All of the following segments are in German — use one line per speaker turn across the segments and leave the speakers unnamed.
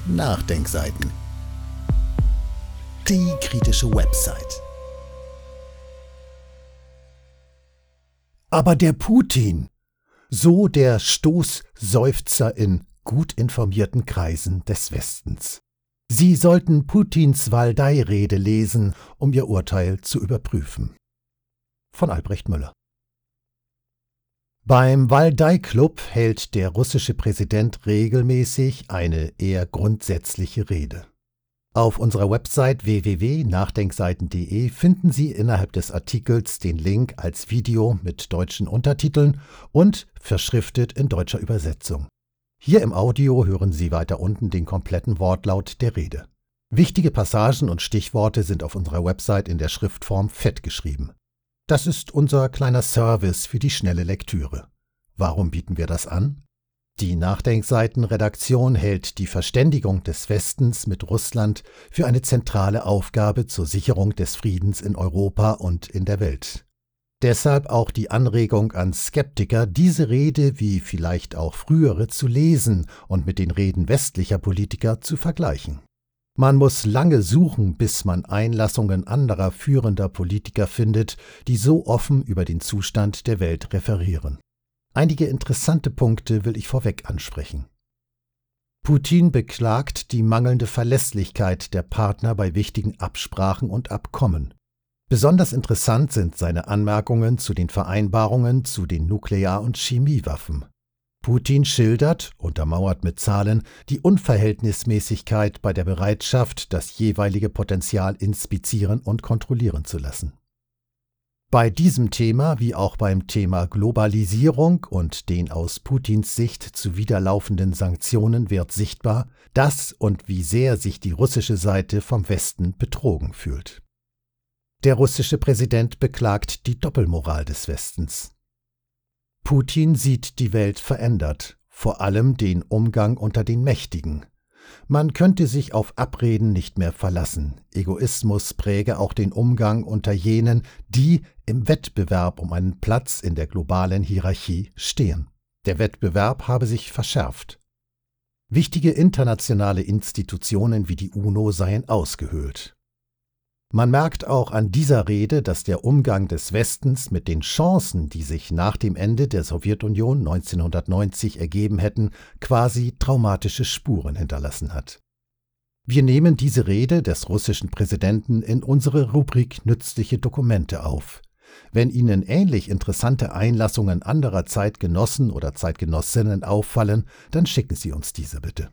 Nachdenkseiten. Die kritische Website. Aber der Putin, so der Stoßseufzer in gut informierten Kreisen des Westens. Sie sollten Putins Waldai-Rede lesen, um ihr Urteil zu überprüfen. Von Albrecht Müller. Beim Waldai-Club hält der russische Präsident regelmäßig eine eher grundsätzliche Rede. Auf unserer Website www.nachdenkseiten.de finden Sie innerhalb des Artikels den Link als Video mit deutschen Untertiteln und verschriftet in deutscher Übersetzung. Hier im Audio hören Sie weiter unten den kompletten Wortlaut der Rede. Wichtige Passagen und Stichworte sind auf unserer Website in der Schriftform fett geschrieben. Das ist unser kleiner Service für die schnelle Lektüre. Warum bieten wir das an? Die Nachdenkseiten-Redaktion hält die Verständigung des Westens mit Russland für eine zentrale Aufgabe zur Sicherung des Friedens in Europa und in der Welt. Deshalb auch die Anregung an Skeptiker, diese Rede wie vielleicht auch frühere zu lesen und mit den Reden westlicher Politiker zu vergleichen. Man muss lange suchen, bis man Einlassungen anderer führender Politiker findet, die so offen über den Zustand der Welt referieren. Einige interessante Punkte will ich vorweg ansprechen. Putin beklagt die mangelnde Verlässlichkeit der Partner bei wichtigen Absprachen und Abkommen. Besonders interessant sind seine Anmerkungen zu den Vereinbarungen zu den Nuklear- und Chemiewaffen. Putin schildert, untermauert mit Zahlen, die Unverhältnismäßigkeit bei der Bereitschaft, das jeweilige Potenzial inspizieren und kontrollieren zu lassen. Bei diesem Thema, wie auch beim Thema Globalisierung und den aus Putins Sicht zuwiderlaufenden Sanktionen wird sichtbar, dass und wie sehr sich die russische Seite vom Westen betrogen fühlt. Der russische Präsident beklagt die Doppelmoral des Westens. Putin sieht die Welt verändert, vor allem den Umgang unter den Mächtigen. Man könnte sich auf Abreden nicht mehr verlassen. Egoismus präge auch den Umgang unter jenen, die im Wettbewerb um einen Platz in der globalen Hierarchie stehen. Der Wettbewerb habe sich verschärft. Wichtige internationale Institutionen wie die UNO seien ausgehöhlt. Man merkt auch an dieser Rede, dass der Umgang des Westens mit den Chancen, die sich nach dem Ende der Sowjetunion 1990 ergeben hätten, quasi traumatische Spuren hinterlassen hat. Wir nehmen diese Rede des russischen Präsidenten in unsere Rubrik Nützliche Dokumente auf. Wenn Ihnen ähnlich interessante Einlassungen anderer Zeitgenossen oder Zeitgenossinnen auffallen, dann schicken Sie uns diese bitte.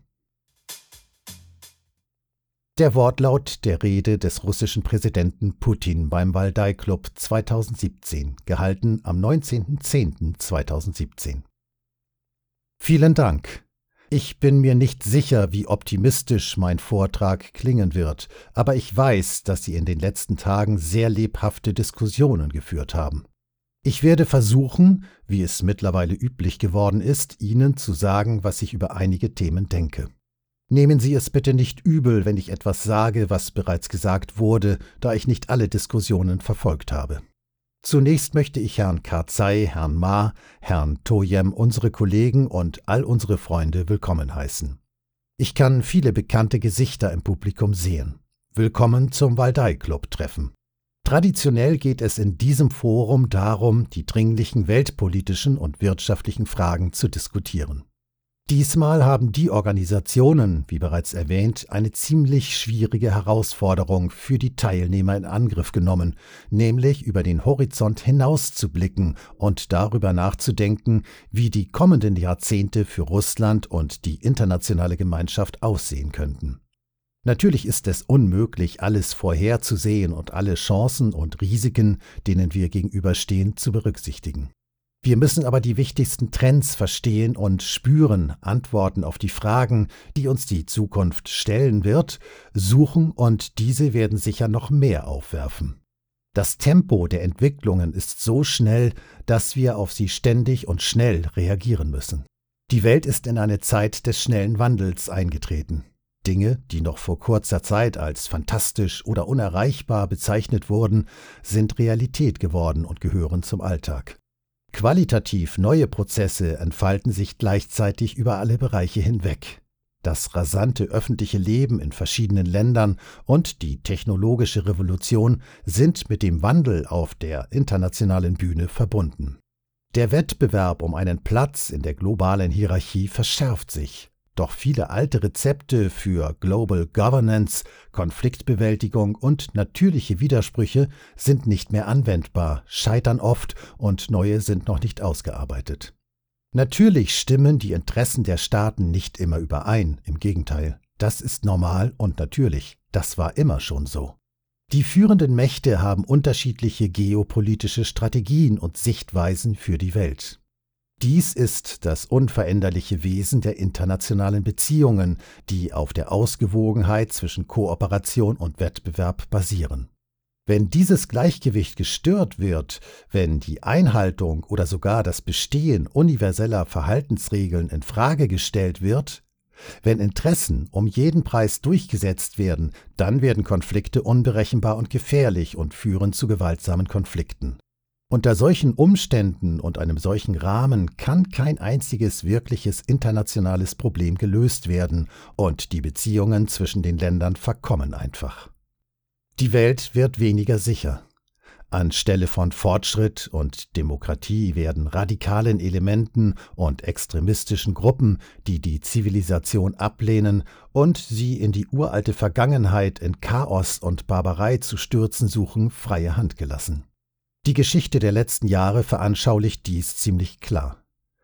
Der Wortlaut der Rede des russischen Präsidenten Putin beim Waldai-Club 2017, gehalten am 19.10.2017. Vielen Dank. Ich bin mir nicht sicher, wie optimistisch mein Vortrag klingen wird, aber ich weiß, dass Sie in den letzten Tagen sehr lebhafte Diskussionen geführt haben. Ich werde versuchen, wie es mittlerweile üblich geworden ist, Ihnen zu sagen, was ich über einige Themen denke. Nehmen Sie es bitte nicht übel, wenn ich etwas sage, was bereits gesagt wurde, da ich nicht alle Diskussionen verfolgt habe. Zunächst möchte ich Herrn Karzai, Herrn Ma, Herrn Tojem, unsere Kollegen und all unsere Freunde willkommen heißen. Ich kann viele bekannte Gesichter im Publikum sehen. Willkommen zum Waldai-Club-Treffen. Traditionell geht es in diesem Forum darum, die dringlichen weltpolitischen und wirtschaftlichen Fragen zu diskutieren. Diesmal haben die Organisationen, wie bereits erwähnt, eine ziemlich schwierige Herausforderung für die Teilnehmer in Angriff genommen, nämlich über den Horizont hinauszublicken und darüber nachzudenken, wie die kommenden Jahrzehnte für Russland und die internationale Gemeinschaft aussehen könnten. Natürlich ist es unmöglich, alles vorherzusehen und alle Chancen und Risiken, denen wir gegenüberstehen, zu berücksichtigen. Wir müssen aber die wichtigsten Trends verstehen und spüren, Antworten auf die Fragen, die uns die Zukunft stellen wird, suchen und diese werden sicher noch mehr aufwerfen. Das Tempo der Entwicklungen ist so schnell, dass wir auf sie ständig und schnell reagieren müssen. Die Welt ist in eine Zeit des schnellen Wandels eingetreten. Dinge, die noch vor kurzer Zeit als fantastisch oder unerreichbar bezeichnet wurden, sind Realität geworden und gehören zum Alltag. Qualitativ neue Prozesse entfalten sich gleichzeitig über alle Bereiche hinweg. Das rasante öffentliche Leben in verschiedenen Ländern und die technologische Revolution sind mit dem Wandel auf der internationalen Bühne verbunden. Der Wettbewerb um einen Platz in der globalen Hierarchie verschärft sich. Doch viele alte Rezepte für Global Governance, Konfliktbewältigung und natürliche Widersprüche sind nicht mehr anwendbar, scheitern oft und neue sind noch nicht ausgearbeitet. Natürlich stimmen die Interessen der Staaten nicht immer überein, im Gegenteil. Das ist normal und natürlich. Das war immer schon so. Die führenden Mächte haben unterschiedliche geopolitische Strategien und Sichtweisen für die Welt. Dies ist das unveränderliche Wesen der internationalen Beziehungen, die auf der Ausgewogenheit zwischen Kooperation und Wettbewerb basieren. Wenn dieses Gleichgewicht gestört wird, wenn die Einhaltung oder sogar das Bestehen universeller Verhaltensregeln in Frage gestellt wird, wenn Interessen um jeden Preis durchgesetzt werden, dann werden Konflikte unberechenbar und gefährlich und führen zu gewaltsamen Konflikten. Unter solchen Umständen und einem solchen Rahmen kann kein einziges wirkliches internationales Problem gelöst werden und die Beziehungen zwischen den Ländern verkommen einfach. Die Welt wird weniger sicher. Anstelle von Fortschritt und Demokratie werden radikalen Elementen und extremistischen Gruppen, die die Zivilisation ablehnen und sie in die uralte Vergangenheit in Chaos und Barbarei zu stürzen suchen, freie Hand gelassen. Die Geschichte der letzten Jahre veranschaulicht dies ziemlich klar.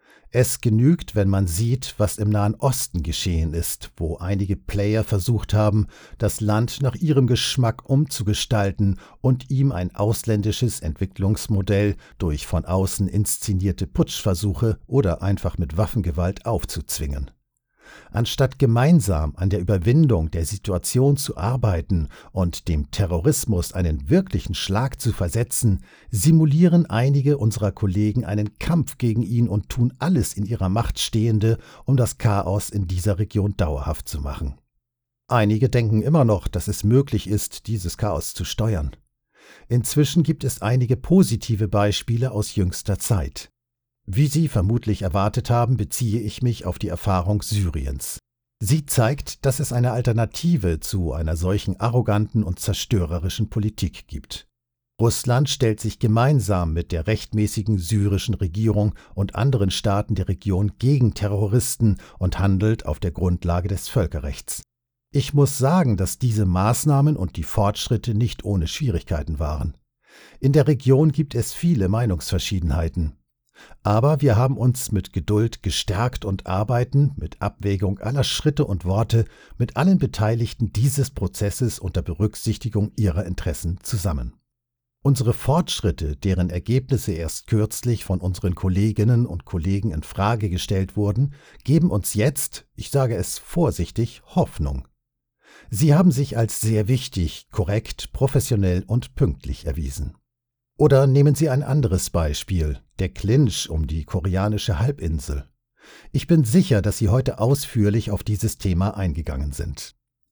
Es genügt, wenn man sieht, was im Nahen Osten geschehen ist, wo einige Player versucht haben, das Land nach ihrem Geschmack umzugestalten und ihm ein ausländisches Entwicklungsmodell durch von außen inszenierte Putschversuche oder einfach mit Waffengewalt aufzuzwingen. Anstatt gemeinsam an der Überwindung der Situation zu arbeiten und dem Terrorismus einen wirklichen Schlag zu versetzen, simulieren einige unserer Kollegen einen Kampf gegen ihn und tun alles in ihrer Macht Stehende, um das Chaos in dieser Region dauerhaft zu machen. Einige denken immer noch, dass es möglich ist, dieses Chaos zu steuern. Inzwischen gibt es einige positive Beispiele aus jüngster Zeit. Wie Sie vermutlich erwartet haben, beziehe ich mich auf die Erfahrung Syriens. Sie zeigt, dass es eine Alternative zu einer solchen arroganten und zerstörerischen Politik gibt. Russland stellt sich gemeinsam mit der rechtmäßigen syrischen Regierung und anderen Staaten der Region gegen Terroristen und handelt auf der Grundlage des Völkerrechts. Ich muss sagen, dass diese Maßnahmen und die Fortschritte nicht ohne Schwierigkeiten waren. In der Region gibt es viele Meinungsverschiedenheiten. Aber wir haben uns mit Geduld gestärkt und arbeiten, mit Abwägung aller Schritte und Worte, mit allen Beteiligten dieses Prozesses unter Berücksichtigung ihrer Interessen zusammen. Unsere Fortschritte, deren Ergebnisse erst kürzlich von unseren Kolleginnen und Kollegen in Frage gestellt wurden, geben uns jetzt, ich sage es vorsichtig, Hoffnung. Sie haben sich als sehr wichtig, korrekt, professionell und pünktlich erwiesen. Oder nehmen Sie ein anderes Beispiel, der Clinch um die koreanische Halbinsel. Ich bin sicher, dass Sie heute ausführlich auf dieses Thema eingegangen sind.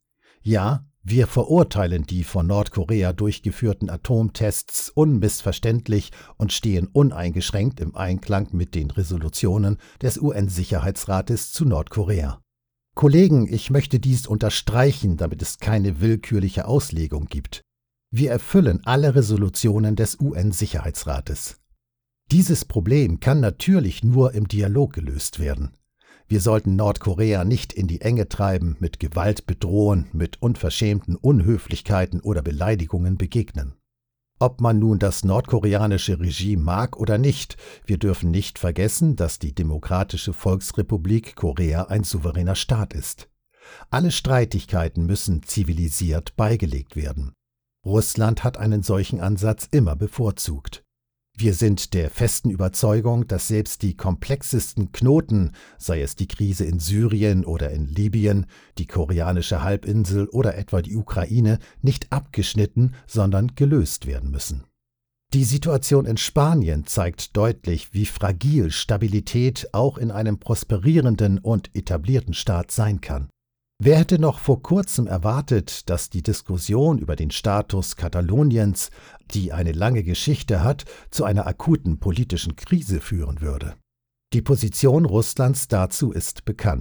Ja, wir verurteilen die von Nordkorea durchgeführten Atomtests unmissverständlich und stehen uneingeschränkt im Einklang mit den Resolutionen des UN-Sicherheitsrates zu Nordkorea. Kollegen, ich möchte dies unterstreichen, damit es keine willkürliche Auslegung gibt. Wir erfüllen alle Resolutionen des UN-Sicherheitsrates. Dieses Problem kann natürlich nur im Dialog gelöst werden. Wir sollten Nordkorea nicht in die Enge treiben, mit Gewalt bedrohen, mit unverschämten Unhöflichkeiten oder Beleidigungen begegnen. Ob man nun das nordkoreanische Regime mag oder nicht, wir dürfen nicht vergessen, dass die Demokratische Volksrepublik Korea ein souveräner Staat ist. Alle Streitigkeiten müssen zivilisiert beigelegt werden. Russland hat einen solchen Ansatz immer bevorzugt. Wir sind der festen Überzeugung, dass selbst die komplexesten Knoten, sei es die Krise in Syrien oder in Libyen, die koreanische Halbinsel oder etwa die Ukraine, nicht abgeschnitten, sondern gelöst werden müssen. Die Situation in Spanien zeigt deutlich, wie fragil Stabilität auch in einem prosperierenden und etablierten Staat sein kann. Wer hätte noch vor kurzem erwartet, dass die Diskussion über den Status Kataloniens, die eine lange Geschichte hat, zu einer akuten politischen Krise führen würde? Die Position Russlands dazu ist bekannt.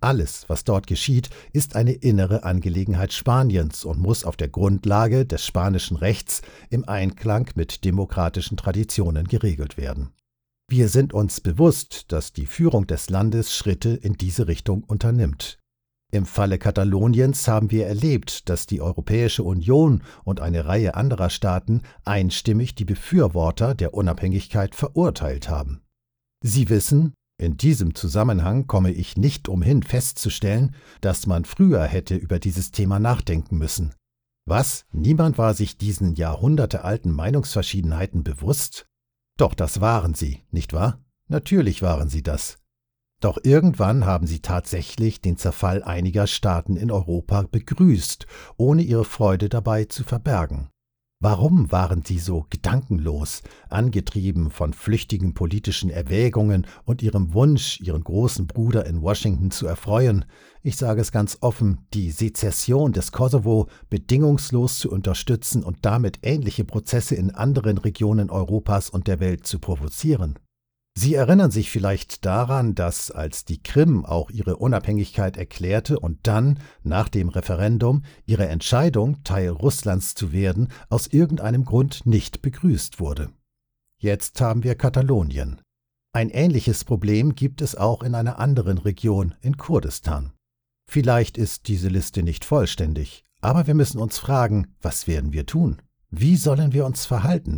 Alles, was dort geschieht, ist eine innere Angelegenheit Spaniens und muss auf der Grundlage des spanischen Rechts im Einklang mit demokratischen Traditionen geregelt werden. Wir sind uns bewusst, dass die Führung des Landes Schritte in diese Richtung unternimmt. Im Falle Kataloniens haben wir erlebt, dass die Europäische Union und eine Reihe anderer Staaten einstimmig die Befürworter der Unabhängigkeit verurteilt haben. Sie wissen, in diesem Zusammenhang komme ich nicht umhin festzustellen, dass man früher hätte über dieses Thema nachdenken müssen. Was? Niemand war sich diesen jahrhundertealten Meinungsverschiedenheiten bewusst? Doch das waren sie, nicht wahr? Natürlich waren sie das. Doch irgendwann haben sie tatsächlich den Zerfall einiger Staaten in Europa begrüßt, ohne ihre Freude dabei zu verbergen. Warum waren sie so gedankenlos, angetrieben von flüchtigen politischen Erwägungen und ihrem Wunsch, ihren großen Bruder in Washington zu erfreuen? Ich sage es ganz offen, die Sezession des Kosovo bedingungslos zu unterstützen und damit ähnliche Prozesse in anderen Regionen Europas und der Welt zu provozieren. Sie erinnern sich vielleicht daran, dass, als die Krim auch ihre Unabhängigkeit erklärte und dann, nach dem Referendum, ihre Entscheidung, Teil Russlands zu werden, aus irgendeinem Grund nicht begrüßt wurde. Jetzt haben wir Katalonien. Ein ähnliches Problem gibt es auch in einer anderen Region, in Kurdistan. Vielleicht ist diese Liste nicht vollständig, aber wir müssen uns fragen, was werden wir tun? Wie sollen wir uns verhalten?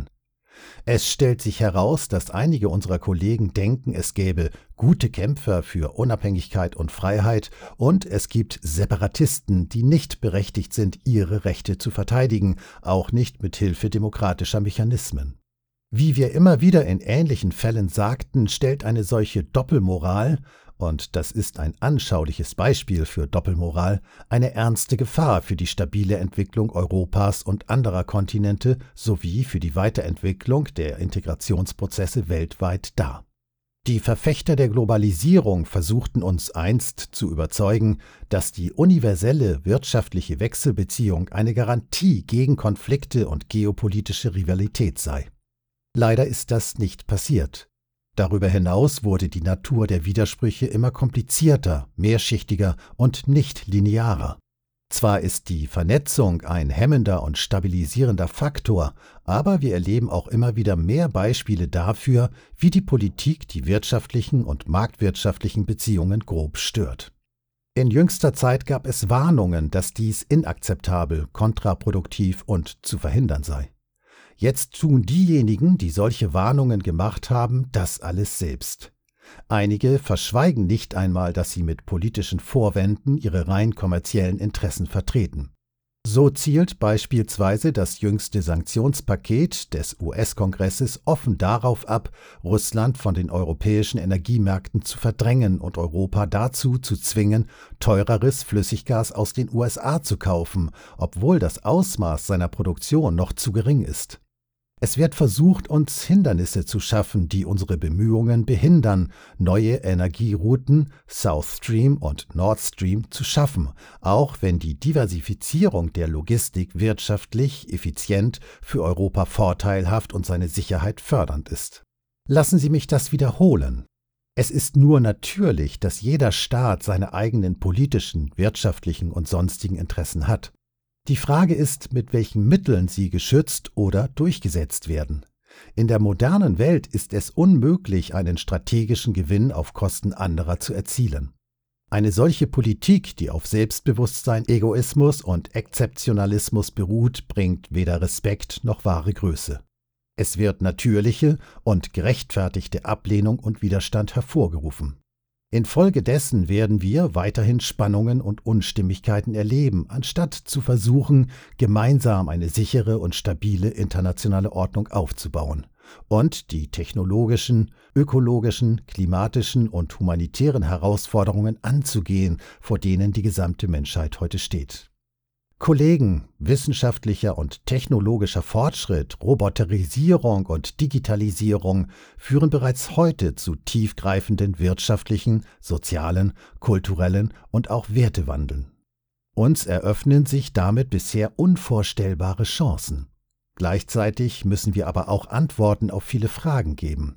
Es stellt sich heraus, dass einige unserer Kollegen denken, es gäbe gute Kämpfer für Unabhängigkeit und Freiheit und es gibt Separatisten, die nicht berechtigt sind, ihre Rechte zu verteidigen, auch nicht mit Hilfe demokratischer Mechanismen. Wie wir immer wieder in ähnlichen Fällen sagten, stellt eine solche Doppelmoral, und das ist ein anschauliches Beispiel für Doppelmoral, eine ernste Gefahr für die stabile Entwicklung Europas und anderer Kontinente sowie für die Weiterentwicklung der Integrationsprozesse weltweit dar. Die Verfechter der Globalisierung versuchten uns einst zu überzeugen, dass die universelle wirtschaftliche Wechselbeziehung eine Garantie gegen Konflikte und geopolitische Rivalität sei. Leider ist das nicht passiert. Darüber hinaus wurde die Natur der Widersprüche immer komplizierter, mehrschichtiger und nicht linearer. Zwar ist die Vernetzung ein hemmender und stabilisierender Faktor, aber wir erleben auch immer wieder mehr Beispiele dafür, wie die Politik die wirtschaftlichen und marktwirtschaftlichen Beziehungen grob stört. In jüngster Zeit gab es Warnungen, dass dies inakzeptabel, kontraproduktiv und zu verhindern sei. Jetzt tun diejenigen, die solche Warnungen gemacht haben, das alles selbst. Einige verschweigen nicht einmal, dass sie mit politischen Vorwänden ihre rein kommerziellen Interessen vertreten. So zielt beispielsweise das jüngste Sanktionspaket des US-Kongresses offen darauf ab, Russland von den europäischen Energiemärkten zu verdrängen und Europa dazu zu zwingen, teureres Flüssiggas aus den USA zu kaufen, obwohl das Ausmaß seiner Produktion noch zu gering ist. Es wird versucht, uns Hindernisse zu schaffen, die unsere Bemühungen behindern, neue Energierouten, South Stream und Nord Stream, zu schaffen, auch wenn die Diversifizierung der Logistik wirtschaftlich, effizient, für Europa vorteilhaft und seine Sicherheit fördernd ist. Lassen Sie mich das wiederholen. Es ist nur natürlich, dass jeder Staat seine eigenen politischen, wirtschaftlichen und sonstigen Interessen hat. Die Frage ist, mit welchen Mitteln sie geschützt oder durchgesetzt werden. In der modernen Welt ist es unmöglich, einen strategischen Gewinn auf Kosten anderer zu erzielen. Eine solche Politik, die auf Selbstbewusstsein, Egoismus und Exzeptionalismus beruht, bringt weder Respekt noch wahre Größe. Es wird natürliche und gerechtfertigte Ablehnung und Widerstand hervorgerufen. Infolgedessen werden wir weiterhin Spannungen und Unstimmigkeiten erleben, anstatt zu versuchen, gemeinsam eine sichere und stabile internationale Ordnung aufzubauen und die technologischen, ökologischen, klimatischen und humanitären Herausforderungen anzugehen, vor denen die gesamte Menschheit heute steht. Kollegen, wissenschaftlicher und technologischer Fortschritt, Roboterisierung und Digitalisierung führen bereits heute zu tiefgreifenden wirtschaftlichen, sozialen, kulturellen und auch Wertewandeln. Uns eröffnen sich damit bisher unvorstellbare Chancen. Gleichzeitig müssen wir aber auch Antworten auf viele Fragen geben.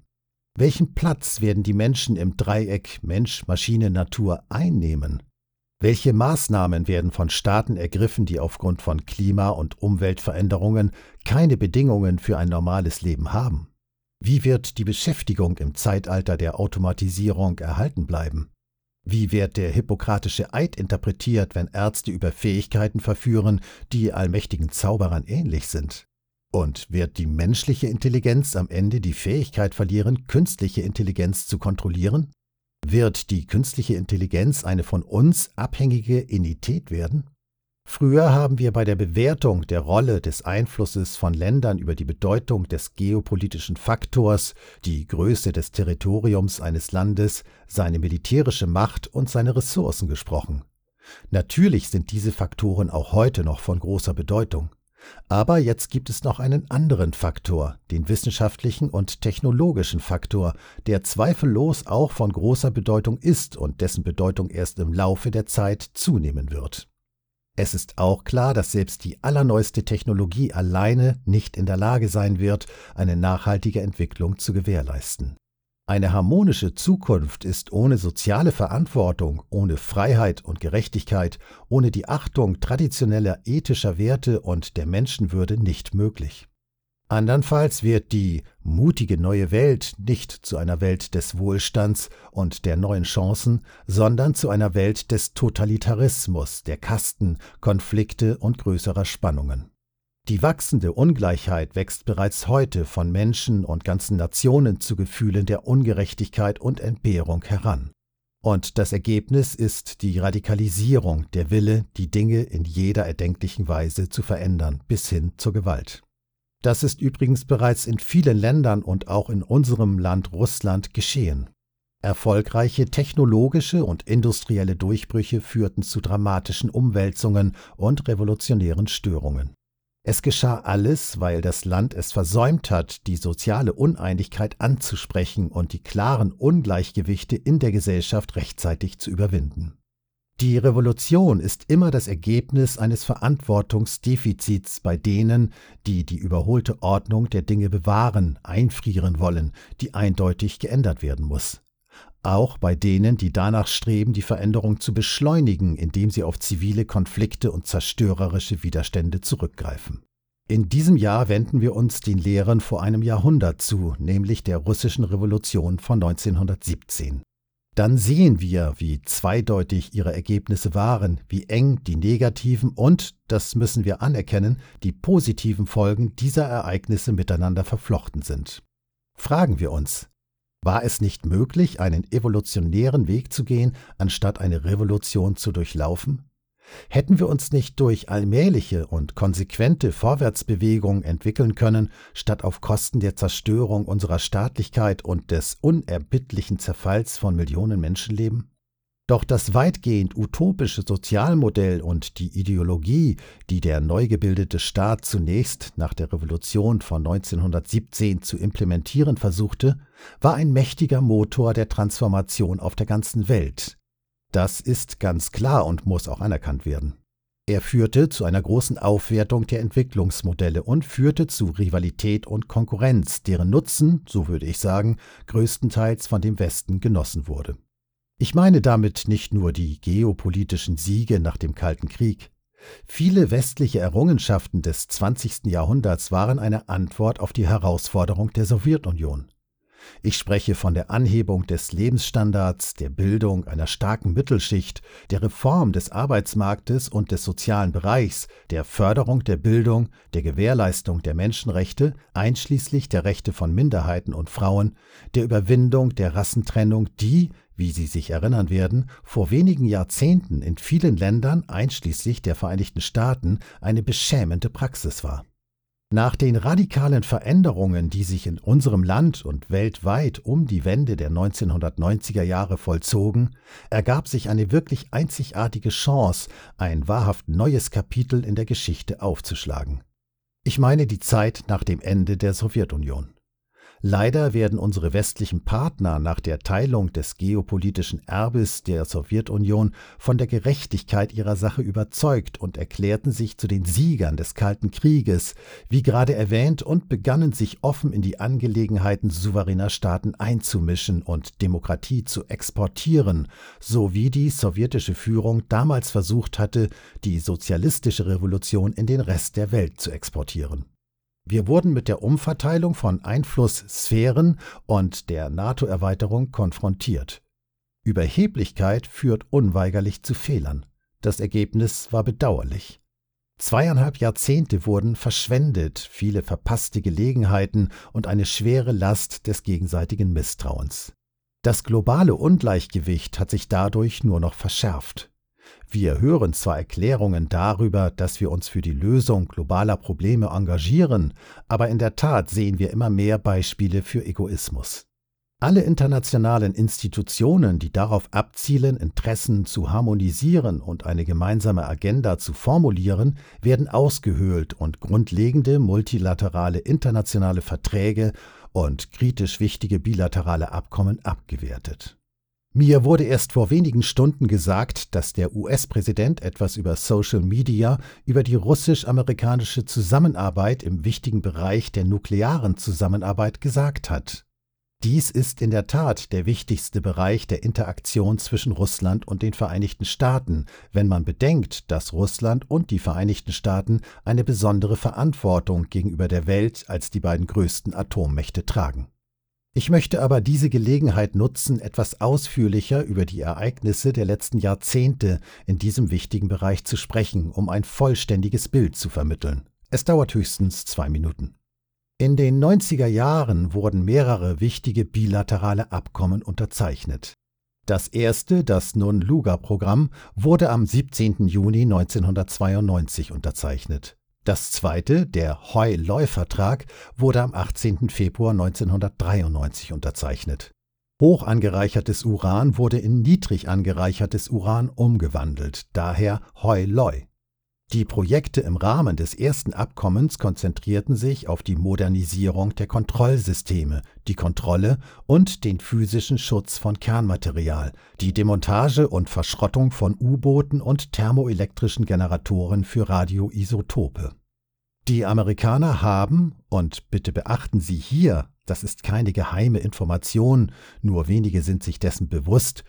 Welchen Platz werden die Menschen im Dreieck Mensch, Maschine, Natur einnehmen? Welche Maßnahmen werden von Staaten ergriffen, die aufgrund von Klima- und Umweltveränderungen keine Bedingungen für ein normales Leben haben? Wie wird die Beschäftigung im Zeitalter der Automatisierung erhalten bleiben? Wie wird der hippokratische Eid interpretiert, wenn Ärzte über Fähigkeiten verführen, die allmächtigen Zauberern ähnlich sind? Und wird die menschliche Intelligenz am Ende die Fähigkeit verlieren, künstliche Intelligenz zu kontrollieren? Wird die künstliche Intelligenz eine von uns abhängige Entität werden? Früher haben wir bei der Bewertung der Rolle des Einflusses von Ländern über die Bedeutung des geopolitischen Faktors, die Größe des Territoriums eines Landes, seine militärische Macht und seine Ressourcen gesprochen. Natürlich sind diese Faktoren auch heute noch von großer Bedeutung. Aber jetzt gibt es noch einen anderen Faktor, den wissenschaftlichen und technologischen Faktor, der zweifellos auch von großer Bedeutung ist und dessen Bedeutung erst im Laufe der Zeit zunehmen wird. Es ist auch klar, dass selbst die allerneueste Technologie alleine nicht in der Lage sein wird, eine nachhaltige Entwicklung zu gewährleisten. Eine harmonische Zukunft ist ohne soziale Verantwortung, ohne Freiheit und Gerechtigkeit, ohne die Achtung traditioneller ethischer Werte und der Menschenwürde nicht möglich. Andernfalls wird die mutige neue Welt nicht zu einer Welt des Wohlstands und der neuen Chancen, sondern zu einer Welt des Totalitarismus, der Kasten, Konflikte und größerer Spannungen. Die wachsende Ungleichheit wächst bereits heute von Menschen und ganzen Nationen zu Gefühlen der Ungerechtigkeit und Entbehrung heran. Und das Ergebnis ist die Radikalisierung, der Wille, die Dinge in jeder erdenklichen Weise zu verändern, bis hin zur Gewalt. Das ist übrigens bereits in vielen Ländern und auch in unserem Land Russland geschehen. Erfolgreiche technologische und industrielle Durchbrüche führten zu dramatischen Umwälzungen und revolutionären Störungen. Es geschah alles, weil das Land es versäumt hat, die soziale Uneinigkeit anzusprechen und die klaren Ungleichgewichte in der Gesellschaft rechtzeitig zu überwinden. Die Revolution ist immer das Ergebnis eines Verantwortungsdefizits bei denen, die die überholte Ordnung der Dinge bewahren, einfrieren wollen, die eindeutig geändert werden muss. Auch bei denen, die danach streben, die Veränderung zu beschleunigen, indem sie auf zivile Konflikte und zerstörerische Widerstände zurückgreifen. In diesem Jahr wenden wir uns den Lehren vor einem Jahrhundert zu, nämlich der russischen Revolution von 1917. Dann sehen wir, wie zweideutig ihre Ergebnisse waren, wie eng die negativen und, das müssen wir anerkennen, die positiven Folgen dieser Ereignisse miteinander verflochten sind. Fragen wir uns: War es nicht möglich, einen evolutionären Weg zu gehen, anstatt eine Revolution zu durchlaufen? Hätten wir uns nicht durch allmähliche und konsequente Vorwärtsbewegungen entwickeln können, statt auf Kosten der Zerstörung unserer Staatlichkeit und des unerbittlichen Zerfalls von Millionen Menschenleben? Doch das weitgehend utopische Sozialmodell und die Ideologie, die der neu gebildete Staat zunächst nach der Revolution von 1917 zu implementieren versuchte, war ein mächtiger Motor der Transformation auf der ganzen Welt. Das ist ganz klar und muss auch anerkannt werden. Er führte zu einer großen Aufwertung der Entwicklungsmodelle und führte zu Rivalität und Konkurrenz, deren Nutzen, so würde ich sagen, größtenteils von dem Westen genossen wurde. Ich meine damit nicht nur die geopolitischen Siege nach dem Kalten Krieg. Viele westliche Errungenschaften des 20. Jahrhunderts waren eine Antwort auf die Herausforderung der Sowjetunion. Ich spreche von der Anhebung des Lebensstandards, der Bildung einer starken Mittelschicht, der Reform des Arbeitsmarktes und des sozialen Bereichs, der Förderung der Bildung, der Gewährleistung der Menschenrechte, einschließlich der Rechte von Minderheiten und Frauen, der Überwindung der Rassentrennung, die, wie Sie sich erinnern werden, vor wenigen Jahrzehnten in vielen Ländern, einschließlich der Vereinigten Staaten, eine beschämende Praxis war. Nach den radikalen Veränderungen, die sich in unserem Land und weltweit um die Wende der 1990er Jahre vollzogen, ergab sich eine wirklich einzigartige Chance, ein wahrhaft neues Kapitel in der Geschichte aufzuschlagen. Ich meine die Zeit nach dem Ende der Sowjetunion. Leider werden unsere westlichen Partner nach der Teilung des geopolitischen Erbes der Sowjetunion von der Gerechtigkeit ihrer Sache überzeugt und erklärten sich zu den Siegern des Kalten Krieges, wie gerade erwähnt, und begannen sich offen in die Angelegenheiten souveräner Staaten einzumischen und Demokratie zu exportieren, so wie die sowjetische Führung damals versucht hatte, die sozialistische Revolution in den Rest der Welt zu exportieren. Wir wurden mit der Umverteilung von Einflusssphären und der NATO-Erweiterung konfrontiert. Überheblichkeit führt unweigerlich zu Fehlern. Das Ergebnis war bedauerlich. 2,5 Jahrzehnte wurden verschwendet, viele verpasste Gelegenheiten und eine schwere Last des gegenseitigen Misstrauens. Das globale Ungleichgewicht hat sich dadurch nur noch verschärft. Wir hören zwar Erklärungen darüber, dass wir uns für die Lösung globaler Probleme engagieren, aber in der Tat sehen wir immer mehr Beispiele für Egoismus. Alle internationalen Institutionen, die darauf abzielen, Interessen zu harmonisieren und eine gemeinsame Agenda zu formulieren, werden ausgehöhlt und grundlegende multilaterale internationale Verträge und kritisch wichtige bilaterale Abkommen abgewertet. Mir wurde erst vor wenigen Stunden gesagt, dass der US-Präsident etwas über Social Media, über die russisch-amerikanische Zusammenarbeit im wichtigen Bereich der nuklearen Zusammenarbeit gesagt hat. Dies ist in der Tat der wichtigste Bereich der Interaktion zwischen Russland und den Vereinigten Staaten, wenn man bedenkt, dass Russland und die Vereinigten Staaten eine besondere Verantwortung gegenüber der Welt als die beiden größten Atommächte tragen. Ich möchte aber diese Gelegenheit nutzen, etwas ausführlicher über die Ereignisse der letzten Jahrzehnte in diesem wichtigen Bereich zu sprechen, um ein vollständiges Bild zu vermitteln. Es dauert höchstens 2 Minuten. In den 90er Jahren wurden mehrere wichtige bilaterale Abkommen unterzeichnet. Das erste, das Nunn-Lugar-Programm, wurde am 17. Juni 1992 unterzeichnet. Das zweite, der Hoi-Loi-Vertrag, wurde am 18. Februar 1993 unterzeichnet. Hoch angereichertes Uran wurde in niedrig angereichertes Uran umgewandelt, daher Hoi-Loi. Die Projekte im Rahmen des ersten Abkommens konzentrierten sich auf die Modernisierung der Kontrollsysteme, die Kontrolle und den physischen Schutz von Kernmaterial, die Demontage und Verschrottung von U-Booten und thermoelektrischen Generatoren für Radioisotope. Die Amerikaner haben, und bitte beachten Sie hier, das ist keine geheime Information, nur wenige sind sich dessen bewusst,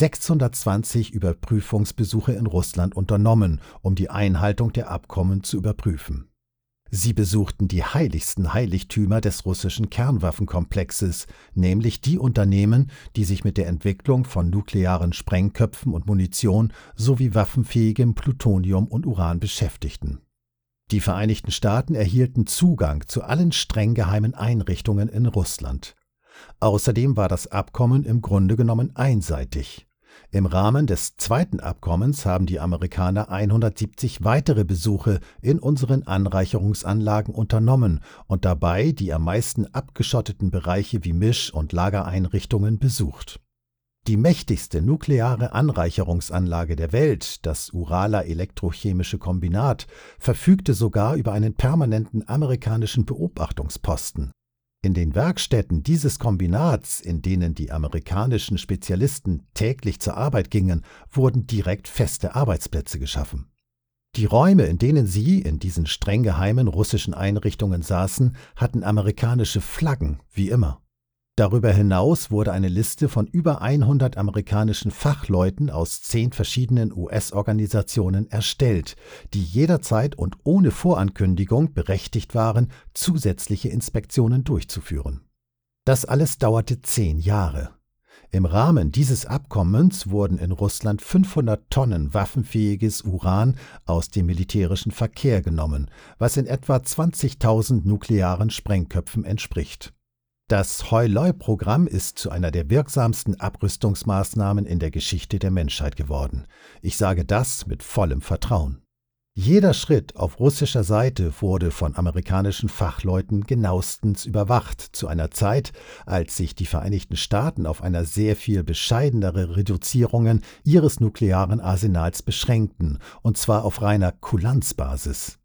620 Überprüfungsbesuche in Russland unternommen, um die Einhaltung der Abkommen zu überprüfen. Sie besuchten die heiligsten Heiligtümer des russischen Kernwaffenkomplexes, nämlich die Unternehmen, die sich mit der Entwicklung von nuklearen Sprengköpfen und Munition sowie waffenfähigem Plutonium und Uran beschäftigten. Die Vereinigten Staaten erhielten Zugang zu allen streng geheimen Einrichtungen in Russland. Außerdem war das Abkommen im Grunde genommen einseitig. Im Rahmen des zweiten Abkommens haben die Amerikaner 170 weitere Besuche in unseren Anreicherungsanlagen unternommen und dabei die am meisten abgeschotteten Bereiche wie Misch- und Lagereinrichtungen besucht. Die mächtigste nukleare Anreicherungsanlage der Welt, das Uraler Elektrochemische Kombinat, verfügte sogar über einen permanenten amerikanischen Beobachtungsposten. In den Werkstätten dieses Kombinats, in denen die amerikanischen Spezialisten täglich zur Arbeit gingen, wurden direkt feste Arbeitsplätze geschaffen. Die Räume, in denen sie in diesen streng geheimen russischen Einrichtungen saßen, hatten amerikanische Flaggen, wie immer. Darüber hinaus wurde eine Liste von über 100 amerikanischen Fachleuten aus 10 verschiedenen US-Organisationen erstellt, die jederzeit und ohne Vorankündigung berechtigt waren, zusätzliche Inspektionen durchzuführen. Das alles dauerte 10 Jahre. Im Rahmen dieses Abkommens wurden in Russland 500 Tonnen waffenfähiges Uran aus dem militärischen Verkehr genommen, was in etwa 20.000 nuklearen Sprengköpfen entspricht. Das Hoi-Loi-Programm ist zu einer der wirksamsten Abrüstungsmaßnahmen in der Geschichte der Menschheit geworden. Ich sage das mit vollem Vertrauen. Jeder Schritt auf russischer Seite wurde von amerikanischen Fachleuten genauestens überwacht, zu einer Zeit, als sich die Vereinigten Staaten auf einer sehr viel bescheidenere Reduzierungen ihres nuklearen Arsenals beschränkten, und zwar auf reiner Kulanzbasis.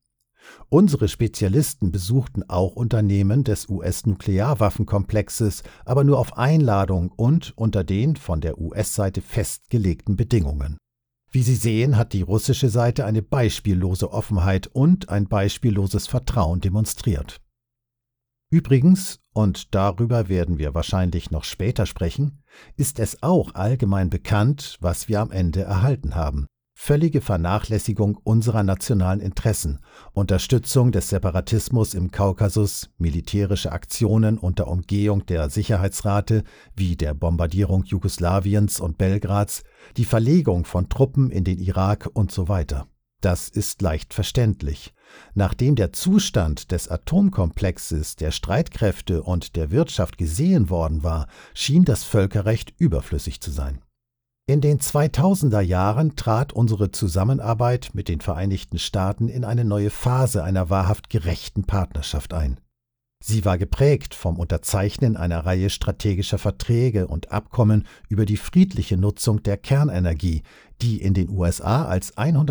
Unsere Spezialisten besuchten auch Unternehmen des US-Nuklearwaffenkomplexes, aber nur auf Einladung und unter den von der US-Seite festgelegten Bedingungen. Wie Sie sehen, hat die russische Seite eine beispiellose Offenheit und ein beispielloses Vertrauen demonstriert. Übrigens, und darüber werden wir wahrscheinlich noch später sprechen, ist es auch allgemein bekannt, was wir am Ende erhalten haben. Völlige Vernachlässigung unserer nationalen Interessen, Unterstützung des Separatismus im Kaukasus, militärische Aktionen unter Umgehung der Sicherheitsrate wie der Bombardierung Jugoslawiens und Belgrads, die Verlegung von Truppen in den Irak und so weiter. Das ist leicht verständlich. Nachdem der Zustand des Atomkomplexes, der Streitkräfte und der Wirtschaft gesehen worden war, schien das Völkerrecht überflüssig zu sein. In den 2000er Jahren trat unsere Zusammenarbeit mit den Vereinigten Staaten in eine neue Phase einer wahrhaft gerechten Partnerschaft ein. Sie war geprägt vom Unterzeichnen einer Reihe strategischer Verträge und Abkommen über die friedliche Nutzung der Kernenergie, die in den USA als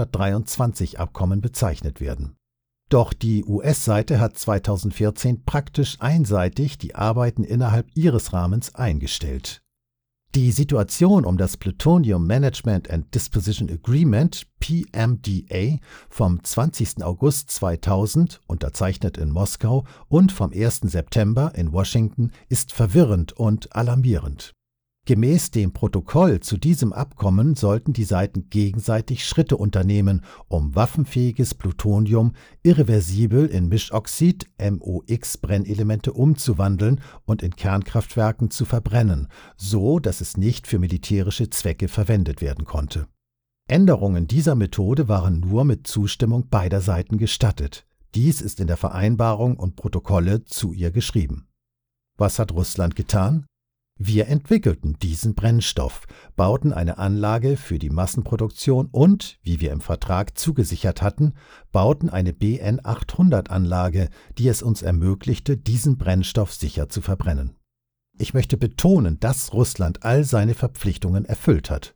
123 Abkommen bezeichnet werden. Doch die US-Seite hat 2014 praktisch einseitig die Arbeiten innerhalb ihres Rahmens eingestellt. Die Situation um das Plutonium Management and Disposition Agreement (PMDA) vom 20. August 2000, unterzeichnet in Moskau, und vom 1. September in Washington ist verwirrend und alarmierend. Gemäß dem Protokoll zu diesem Abkommen sollten die Seiten gegenseitig Schritte unternehmen, um waffenfähiges Plutonium irreversibel in Mischoxid (MOX) Brennelemente umzuwandeln und in Kernkraftwerken zu verbrennen, so dass es nicht für militärische Zwecke verwendet werden konnte. Änderungen dieser Methode waren nur mit Zustimmung beider Seiten gestattet. Dies ist in der Vereinbarung und Protokolle zu ihr geschrieben. Was hat Russland getan? Wir entwickelten diesen Brennstoff, bauten eine Anlage für die Massenproduktion und, wie wir im Vertrag zugesichert hatten, bauten eine BN800-Anlage, die es uns ermöglichte, diesen Brennstoff sicher zu verbrennen. Ich möchte betonen, dass Russland all seine Verpflichtungen erfüllt hat.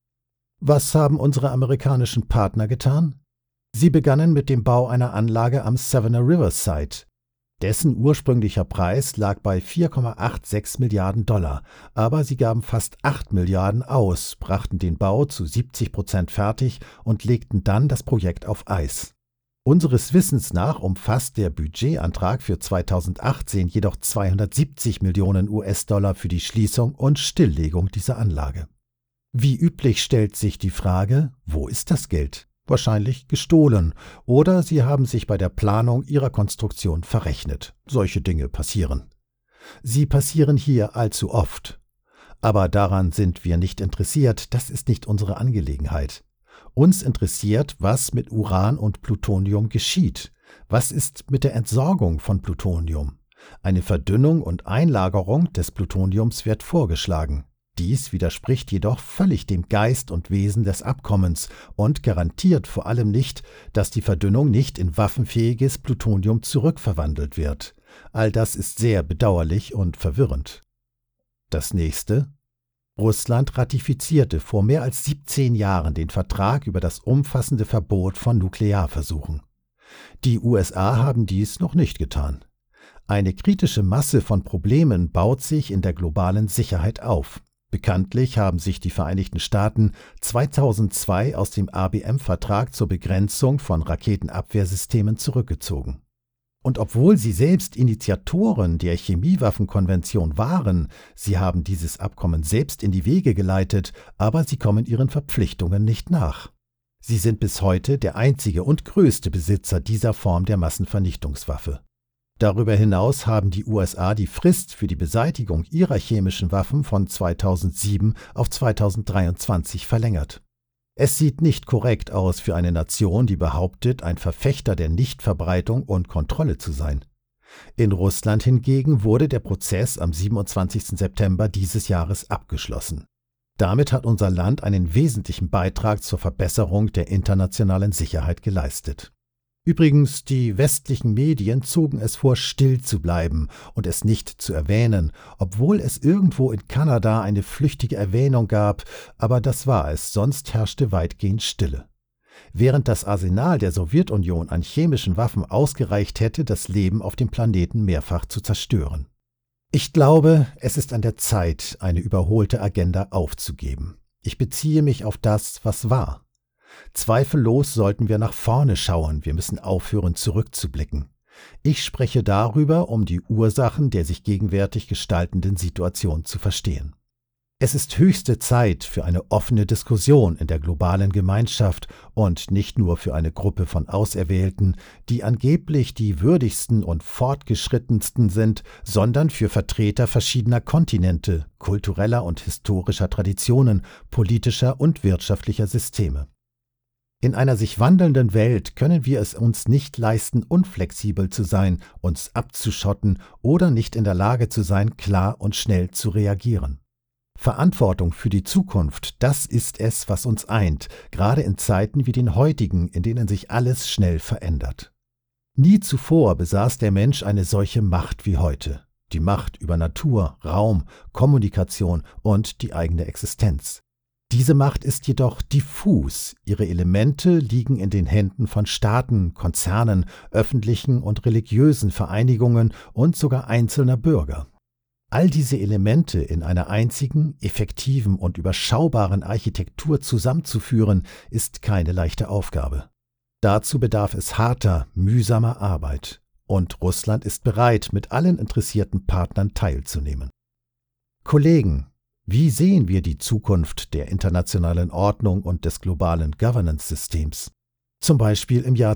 Was haben unsere amerikanischen Partner getan? Sie begannen mit dem Bau einer Anlage am Savannah River Site. Dessen ursprünglicher Preis lag bei 4,86 Milliarden $, aber sie gaben fast 8 Milliarden aus, brachten den Bau zu 70% fertig und legten dann das Projekt auf Eis. Unseres Wissens nach umfasst der Budgetantrag für 2018 jedoch 270 Millionen US-Dollar für die Schließung und Stilllegung dieser Anlage. Wie üblich stellt sich die Frage, wo ist das Geld? Wahrscheinlich gestohlen, oder sie haben sich bei der Planung ihrer Konstruktion verrechnet. Solche Dinge passieren. Sie passieren hier allzu oft. Aber daran sind wir nicht interessiert, das ist nicht unsere Angelegenheit. Uns interessiert, was mit Uran und Plutonium geschieht. Was ist mit der Entsorgung von Plutonium? Eine Verdünnung und Einlagerung des Plutoniums wird vorgeschlagen. Dies widerspricht jedoch völlig dem Geist und Wesen des Abkommens und garantiert vor allem nicht, dass die Verdünnung nicht in waffenfähiges Plutonium zurückverwandelt wird. All das ist sehr bedauerlich und verwirrend. Das nächste: Russland ratifizierte vor mehr als 17 Jahren den Vertrag über das umfassende Verbot von Nuklearversuchen. Die USA haben dies noch nicht getan. Eine kritische Masse von Problemen baut sich in der globalen Sicherheit auf. Bekanntlich haben sich die Vereinigten Staaten 2002 aus dem ABM-Vertrag zur Begrenzung von Raketenabwehrsystemen zurückgezogen. Und obwohl sie selbst Initiatoren der Chemiewaffenkonvention waren, sie haben dieses Abkommen selbst in die Wege geleitet, aber sie kommen ihren Verpflichtungen nicht nach. Sie sind bis heute der einzige und größte Besitzer dieser Form der Massenvernichtungswaffe. Darüber hinaus haben die USA die Frist für die Beseitigung ihrer chemischen Waffen von 2007 auf 2023 verlängert. Es sieht nicht korrekt aus für eine Nation, die behauptet, ein Verfechter der Nichtverbreitung und Kontrolle zu sein. In Russland hingegen wurde der Prozess am 27. September dieses Jahres abgeschlossen. Damit hat unser Land einen wesentlichen Beitrag zur Verbesserung der internationalen Sicherheit geleistet. Übrigens, die westlichen Medien zogen es vor, still zu bleiben und es nicht zu erwähnen, obwohl es irgendwo in Kanada eine flüchtige Erwähnung gab, aber das war es, sonst herrschte weitgehend Stille. während das Arsenal der Sowjetunion an chemischen Waffen ausgereicht hätte, das Leben auf dem Planeten mehrfach zu zerstören. Ich glaube, es ist an der Zeit, eine überholte Agenda aufzugeben. Ich beziehe mich auf das, was war. Zweifellos sollten wir nach vorne schauen, wir müssen aufhören, zurückzublicken. Ich spreche darüber, um die Ursachen der sich gegenwärtig gestaltenden Situation zu verstehen. Es ist höchste Zeit für eine offene Diskussion in der globalen Gemeinschaft und nicht nur für eine Gruppe von Auserwählten, die angeblich die würdigsten und fortgeschrittensten sind, sondern für Vertreter verschiedener Kontinente, kultureller und historischer Traditionen, politischer und wirtschaftlicher Systeme. In einer sich wandelnden Welt können wir es uns nicht leisten, unflexibel zu sein, uns abzuschotten oder nicht in der Lage zu sein, klar und schnell zu reagieren. Verantwortung für die Zukunft, das ist es, was uns eint, gerade in Zeiten wie den heutigen, in denen sich alles schnell verändert. Nie zuvor besaß der Mensch eine solche Macht wie heute, die Macht über Natur, Raum, Kommunikation und die eigene Existenz. Diese Macht ist jedoch diffus, ihre Elemente liegen in den Händen von Staaten, Konzernen, öffentlichen und religiösen Vereinigungen und sogar einzelner Bürger. All diese Elemente in einer einzigen, effektiven und überschaubaren Architektur zusammenzuführen, ist keine leichte Aufgabe. Dazu bedarf es harter, mühsamer Arbeit. Und Russland ist bereit, mit allen interessierten Partnern teilzunehmen. Kollegen, wie sehen wir die Zukunft der internationalen Ordnung und des globalen Governance-Systems? Zum Beispiel im Jahr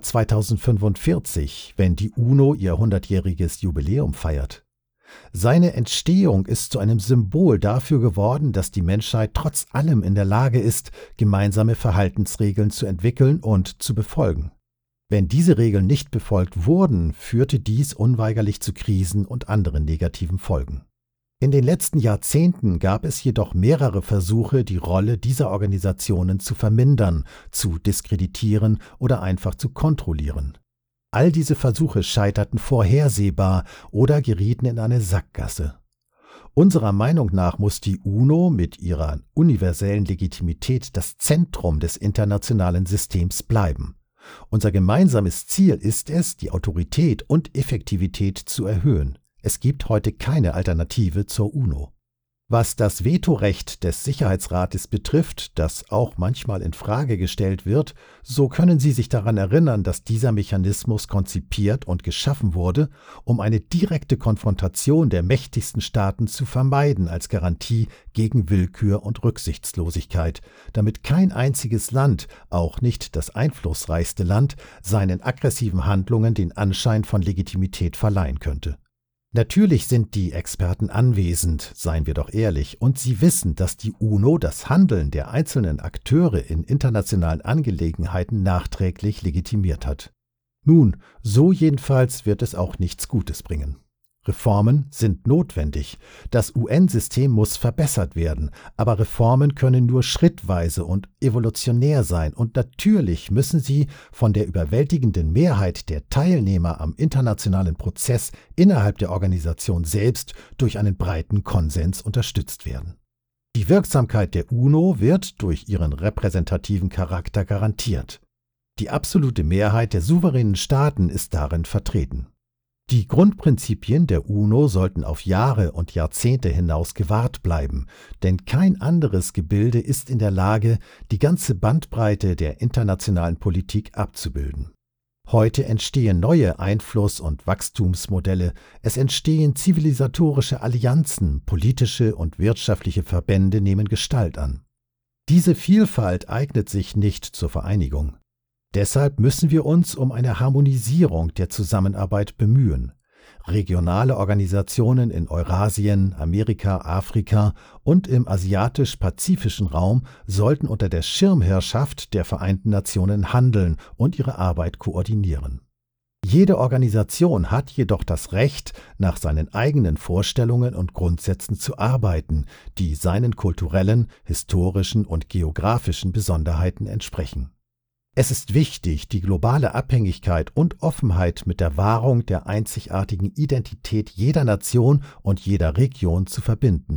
2045, wenn die UNO ihr 100-jähriges Jubiläum feiert. Seine Entstehung ist zu einem Symbol dafür geworden, dass die Menschheit trotz allem in der Lage ist, gemeinsame Verhaltensregeln zu entwickeln und zu befolgen. Wenn diese Regeln nicht befolgt wurden, führte dies unweigerlich zu Krisen und anderen negativen Folgen. In den letzten Jahrzehnten gab es jedoch mehrere Versuche, die Rolle dieser Organisationen zu vermindern, zu diskreditieren oder einfach zu kontrollieren. All diese Versuche scheiterten vorhersehbar oder gerieten in eine Sackgasse. Unserer Meinung nach muss die UNO mit ihrer universellen Legitimität das Zentrum des internationalen Systems bleiben. Unser gemeinsames Ziel ist es, die Autorität und Effektivität zu erhöhen. Es gibt heute keine Alternative zur UNO. Was das Vetorecht des Sicherheitsrates betrifft, das auch manchmal in Frage gestellt wird, so können Sie sich daran erinnern, dass dieser Mechanismus konzipiert und geschaffen wurde, um eine direkte Konfrontation der mächtigsten Staaten zu vermeiden als Garantie gegen Willkür und Rücksichtslosigkeit, damit kein einziges Land, auch nicht das einflussreichste Land, seinen aggressiven Handlungen den Anschein von Legitimität verleihen könnte. Natürlich sind die Experten anwesend, seien wir doch ehrlich, und sie wissen, dass die UNO das Handeln der einzelnen Akteure in internationalen Angelegenheiten nachträglich legitimiert hat. Nun, so jedenfalls wird es auch nichts Gutes bringen. Reformen sind notwendig. Das UN-System muss verbessert werden, aber Reformen können nur schrittweise und evolutionär sein und natürlich müssen sie von der überwältigenden Mehrheit der Teilnehmer am internationalen Prozess innerhalb der Organisation selbst durch einen breiten Konsens unterstützt werden. Die Wirksamkeit der UNO wird durch ihren repräsentativen Charakter garantiert. Die absolute Mehrheit der souveränen Staaten ist darin vertreten. Die Grundprinzipien der UNO sollten auf Jahre und Jahrzehnte hinaus gewahrt bleiben, denn kein anderes Gebilde ist in der Lage, die ganze Bandbreite der internationalen Politik abzubilden. Heute entstehen neue Einfluss- und Wachstumsmodelle, es entstehen zivilisatorische Allianzen, politische und wirtschaftliche Verbände nehmen Gestalt an. Diese Vielfalt eignet sich nicht zur Vereinigung. Deshalb müssen wir uns um eine Harmonisierung der Zusammenarbeit bemühen. Regionale Organisationen in Eurasien, Amerika, Afrika und im asiatisch-pazifischen Raum sollten unter der Schirmherrschaft der Vereinten Nationen handeln und ihre Arbeit koordinieren. Jede Organisation hat jedoch das Recht, nach seinen eigenen Vorstellungen und Grundsätzen zu arbeiten, die seinen kulturellen, historischen und geografischen Besonderheiten entsprechen. Es ist wichtig, die globale Abhängigkeit und Offenheit mit der Wahrung der einzigartigen Identität jeder Nation und jeder Region zu verbinden.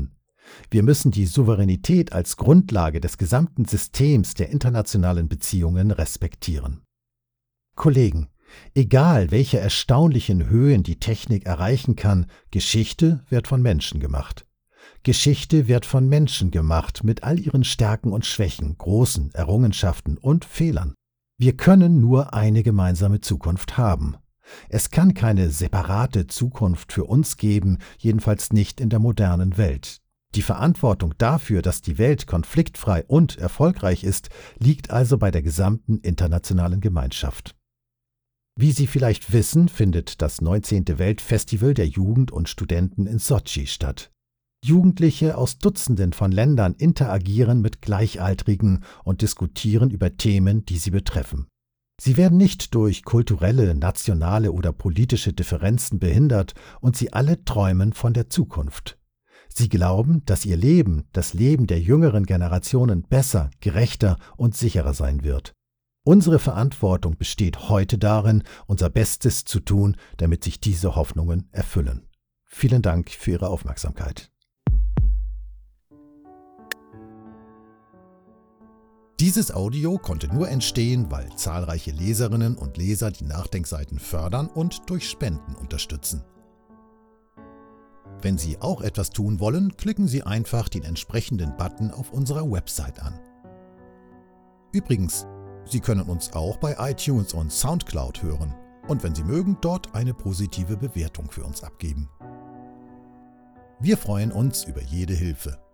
Wir müssen die Souveränität als Grundlage des gesamten Systems der internationalen Beziehungen respektieren. Kollegen, egal welche erstaunlichen Höhen die Technik erreichen kann, Geschichte wird von Menschen gemacht. Geschichte wird von Menschen gemacht mit all ihren Stärken und Schwächen, großen Errungenschaften und Fehlern. Wir können nur eine gemeinsame Zukunft haben. Es kann keine separate Zukunft für uns geben, jedenfalls nicht in der modernen Welt. Die Verantwortung dafür, dass die Welt konfliktfrei und erfolgreich ist, liegt also bei der gesamten internationalen Gemeinschaft. Wie Sie vielleicht wissen, findet das 19. Weltfestival der Jugend und Studenten in Sotschi statt. Jugendliche aus Dutzenden von Ländern interagieren mit Gleichaltrigen und diskutieren über Themen, die sie betreffen. Sie werden nicht durch kulturelle, nationale oder politische Differenzen behindert und sie alle träumen von der Zukunft. Sie glauben, dass ihr Leben, das Leben der jüngeren Generationen besser, gerechter und sicherer sein wird. Unsere Verantwortung besteht heute darin, unser Bestes zu tun, damit sich diese Hoffnungen erfüllen. Vielen Dank für Ihre Aufmerksamkeit. Dieses Audio konnte nur entstehen, weil zahlreiche Leserinnen und Leser die Nachdenkseiten fördern und durch Spenden unterstützen. Wenn Sie auch etwas tun wollen, klicken Sie einfach den entsprechenden Button auf unserer Website an. Übrigens, Sie können uns auch bei iTunes und SoundCloud hören und wenn Sie mögen, dort eine positive Bewertung für uns abgeben. Wir freuen uns über jede Hilfe.